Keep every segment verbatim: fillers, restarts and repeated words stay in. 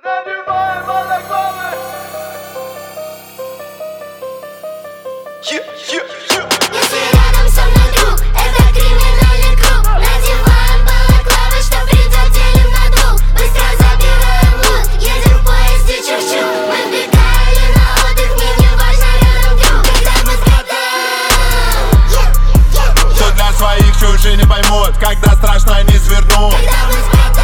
Надеваем балаклавы. Yeah, yeah, yeah. Если рядом со мной друг, это криминальный круг. Надеваем балаклавы, что придет, делим на двух. Быстро забираем лут, едем в поезде чух-чух. Мы вбегали на отдых, мне не важно рядом друг. Когда мы с братом, Что для своих чужие не поймут, когда страшно не свернут. когда мы с братом,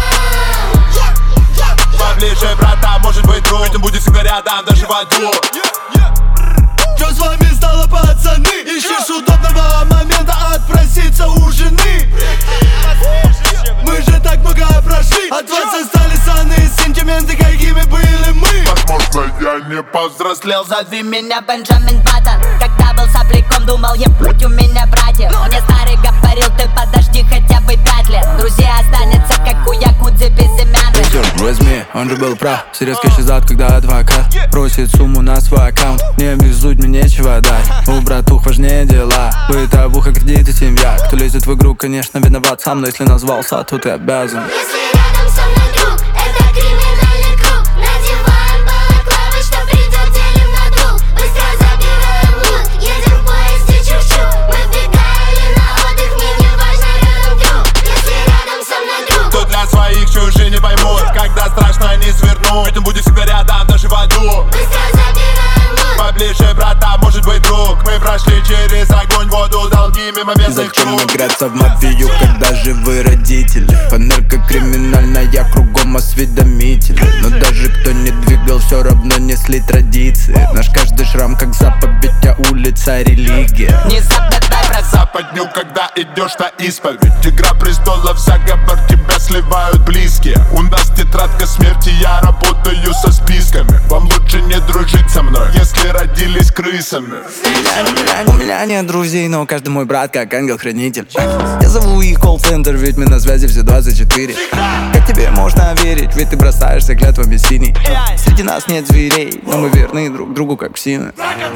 Поближе, брата, может быть друг. Ведь он будет всегда рядом, даже в аду. Что с вами стало, пацаны? Ищешь удобного момента отпроситься у жены. Мы же так многое прошли. От вас остались санные сентименты, какими были мы. Возможно, я не повзрослел. Зови меня Бенджамин Баттон. Когда был сопляком, думал, ебать, у меня братья. Мне старый говорил, ты подожди хотя бы пять лет. Друзья останется, как у якудзы безымянных. Возьми, он же был прав. Все резко исчезают, когда адвокат просит сумму на свой аккаунт. Не обязуй, мне нечего дать. У братух важнее дела. Бытовуха, кредиты, семья. Кто лезет в игру, конечно, виноват сам. Но если назвался, то ты обязан. если рядом со мной друг, это криминальный круг. Надеваем балаклавы, что придет, делим на двух. Быстро забираем лут, едем в поезде чух-чух. Мы вбегали на отдых, мне не важно рядом друг. Если рядом со мной друг, Кто для своих чужие не поймут, когда страшно не свернуть. Ведь он будет всегда рядом, даже в аду. быстро забираем лут. Поближе, брата, может быть друг. Мы прошли через огонь, воду, долги мимо местных Зачем круг. играться в мафию, когда живы родители? Фанерка криминальная, кругом осведомители. Но даже кто не двигал, все равно несли традиции. Наш каждый шрам как заповедь, а улица религия. Не забывай про Западню, когда идешь на исповедь. Игра престолов, заговор, тебя сливают близкие. У нас тетрадка смерти, я работаю со списками. Вам лучше не дружить со мной, если родились крысами. У меня нет друзей, но каждый мой брат как ангел-хранитель. Я зову их колл-центр, ведь мы на связи все двадцать четыре. Как тебе можно верить, ведь ты бросаешься клятвами синий. Среди нас нет зверей, но мы верны друг другу как псины.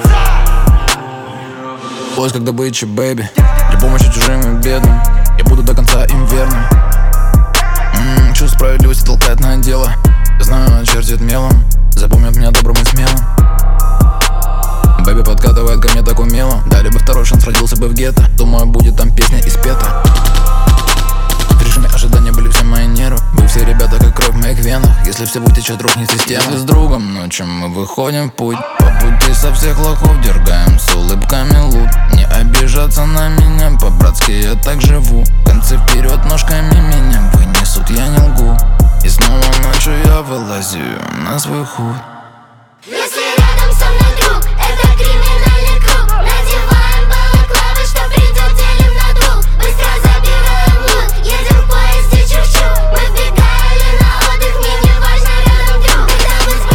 Поиск как добыча, бэйби. Для помощи чужим и бедным я буду до конца им верным. М-м, Чувство справедливости толкает на дело. Я знаю, она чертит мелом. Запомнят меня добрым и смелым. Бэби подкатывает ко мне так умело. Дали бы второй шанс, родился бы в гетто. Думаю, будет там песня испета. В режиме ожидания были все мои нервы. Вы все ребята, как кровь в моих венах. Если все утечет, рухнет система. Если с другом ночью мы выходим в путь, по пути со всех лохов дергаем с улыбками лут. Не обижаться на меня, по-братски я так живу. Концы вперед, ножками меня вынесут, я не лгу. И снова ночью я вылазю на свой худ. Если рядом со мной друг, это криминальный круг. Надеваем балаклавы, что придет, делим на двух. Быстро забираем лут, едем в поезде чух-чух. Мы вбегали на отдых, мне не важно рядом друг. Когда мы с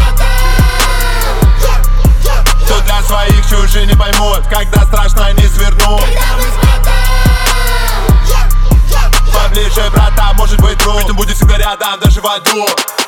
братом, Кто для своих чужие не поймут, когда страшно не свернут. когда мы с братом, Поближе, брата, может быть друг. Ведь он будет всегда рядом, даже в аду.